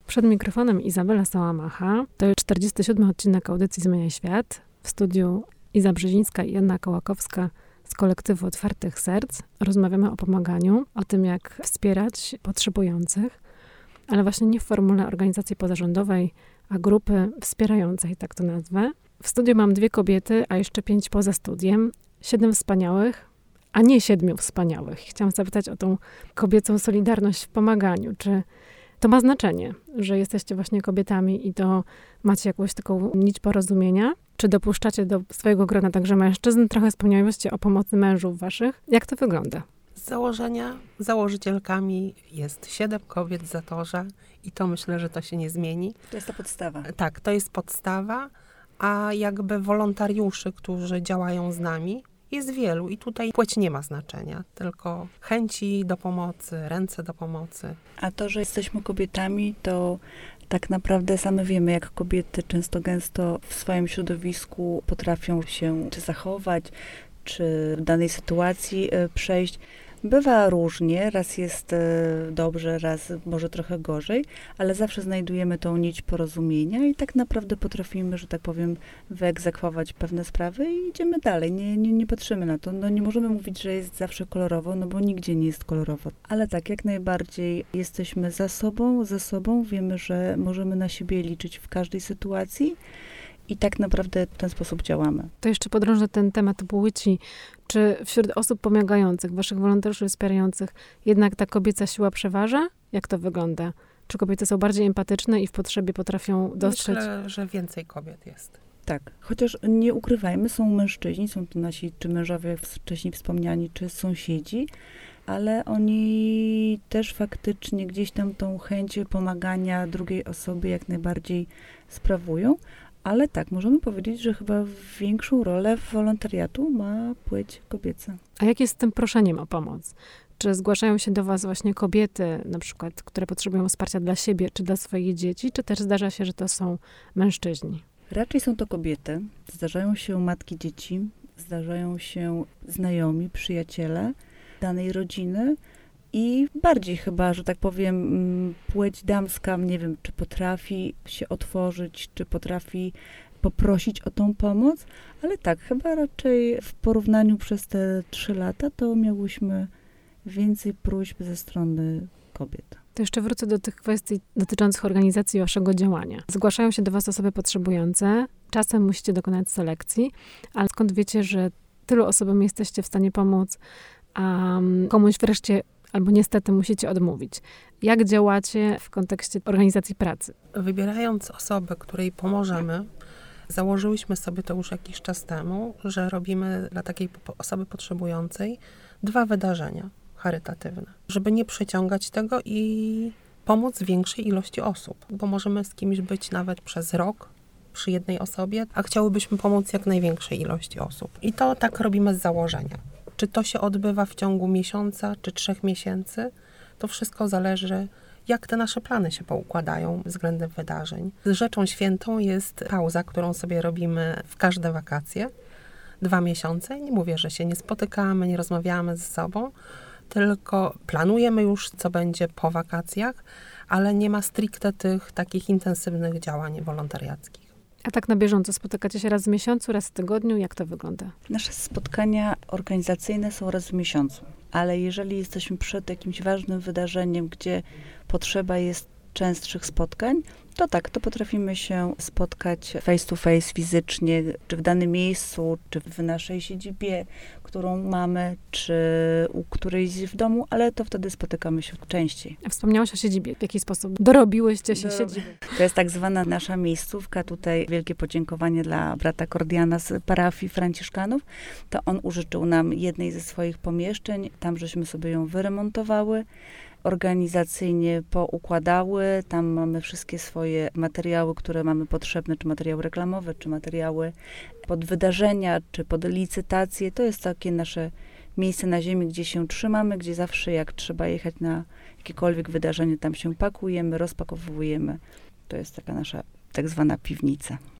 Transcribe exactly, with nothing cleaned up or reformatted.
Przed mikrofonem Izabela Sałamacha. To jest czterdziesty siódmy odcinek audycji Zmieniaj Świat. W studiu Iza Brzezińska i Anna Kołakowska z kolektywu Otwartych Serc. Rozmawiamy o pomaganiu, o tym, jak wspierać potrzebujących, ale właśnie nie w formule organizacji pozarządowej, a grupy wspierającej, tak to nazwę. W studiu mam dwie kobiety, a jeszcze pięć poza studiem. Siedem wspaniałych, a nie siedmiu wspaniałych. Chciałam zapytać o tą kobiecą solidarność w pomaganiu. Czy to ma znaczenie, że jesteście właśnie kobietami i to macie jakąś taką nić porozumienia? Czy dopuszczacie do swojego grona także mężczyzn? Trochę wspomniałyście o pomocy mężów waszych. Jak to wygląda? Z założenia założycielkami jest siedem kobiet w Zatorze i to myślę, że to się nie zmieni. To jest ta podstawa. Tak, to jest podstawa, a jakby wolontariuszy, którzy działają z nami, jest wielu i tutaj płeć nie ma znaczenia, tylko chęci do pomocy, ręce do pomocy. A to, że jesteśmy kobietami, to tak naprawdę same wiemy, jak kobiety często gęsto w swoim środowisku potrafią się czy zachować, czy w danej sytuacji przejść. Bywa różnie, raz jest dobrze, raz może trochę gorzej, ale zawsze znajdujemy tą nić porozumienia i tak naprawdę potrafimy, że tak powiem, wyegzekwować pewne sprawy i idziemy dalej. Nie, nie, nie patrzymy na to. No nie możemy mówić, że jest zawsze kolorowo, no bo nigdzie nie jest kolorowo. Ale tak, jak najbardziej jesteśmy za sobą, ze sobą, wiemy, że możemy na siebie liczyć w każdej sytuacji. I tak naprawdę w ten sposób działamy. To jeszcze podrążę ten temat płci. Czy wśród osób pomagających, waszych wolontariuszy wspierających, jednak ta kobieca siła przeważa? Jak to wygląda? Czy kobiety są bardziej empatyczne i w potrzebie potrafią dostrzec? Myślę, że więcej kobiet jest. Tak, chociaż nie ukrywajmy, są mężczyźni, są to nasi czy mężowie, jak wcześniej wspomniani, czy sąsiedzi, ale oni też faktycznie gdzieś tam tą chęć pomagania drugiej osobie jak najbardziej sprawują. Ale tak, możemy powiedzieć, że chyba większą rolę w wolontariatu ma płeć kobieca. A jak jest z tym proszeniem o pomoc? Czy zgłaszają się do was właśnie kobiety, na przykład, które potrzebują wsparcia dla siebie czy dla swoich dzieci, czy też zdarza się, że to są mężczyźni? Raczej są to kobiety. Zdarzają się matki dzieci, zdarzają się znajomi, przyjaciele danej rodziny. I bardziej chyba, że tak powiem, płeć damska, nie wiem, czy potrafi się otworzyć, czy potrafi poprosić o tą pomoc, ale tak, chyba raczej w porównaniu przez te trzy lata to miałyśmy więcej próśb ze strony kobiet. To jeszcze wrócę do tych kwestii dotyczących organizacji waszego działania. Zgłaszają się do was osoby potrzebujące, czasem musicie dokonać selekcji, ale skąd wiecie, że tylu osobom jesteście w stanie pomóc, a komuś wreszcie albo niestety musicie odmówić. Jak działacie w kontekście organizacji pracy? Wybierając osobę, której pomożemy, założyłyśmy sobie to już jakiś czas temu, że robimy dla takiej osoby potrzebującej dwa wydarzenia charytatywne, żeby nie przeciągać tego i pomóc większej ilości osób, bo możemy z kimś być nawet przez rok przy jednej osobie, a chciałybyśmy pomóc jak największej ilości osób. I to tak robimy z założenia. Czy to się odbywa w ciągu miesiąca, czy trzech miesięcy, to wszystko zależy, jak te nasze plany się poukładają względem wydarzeń. Rzeczą świętą jest pauza, którą sobie robimy w każde wakacje, dwa miesiące. Nie mówię, że się nie spotykamy, nie rozmawiamy ze sobą, tylko planujemy już, co będzie po wakacjach, ale nie ma stricte tych takich intensywnych działań wolontariackich. A tak na bieżąco spotykacie się raz w miesiącu, raz w tygodniu? Jak to wygląda? Nasze spotkania organizacyjne są raz w miesiącu, ale jeżeli jesteśmy przed jakimś ważnym wydarzeniem, gdzie potrzeba jest częstszych spotkań, to tak, to potrafimy się spotkać face to face, fizycznie, czy w danym miejscu, czy w naszej siedzibie, którą mamy, czy u którejś w domu, ale to wtedy spotykamy się częściej. A wspomniałaś o siedzibie. W jaki sposób dorobiłyście się Do... siedziby? To jest tak zwana nasza miejscówka. Tutaj wielkie podziękowanie dla brata Kordiana z parafii Franciszkanów. To on użyczył nam jednej ze swoich pomieszczeń. Tam żeśmy sobie ją wyremontowały. Organizacyjnie poukładały. Tam mamy wszystkie swoje materiały, które mamy potrzebne, czy materiały reklamowe, czy materiały pod wydarzenia, czy pod licytacje. To jest takie nasze miejsce na ziemi, gdzie się trzymamy, gdzie zawsze jak trzeba jechać na jakiekolwiek wydarzenie, tam się pakujemy, rozpakowujemy. To jest taka nasza tak zwana piwnica.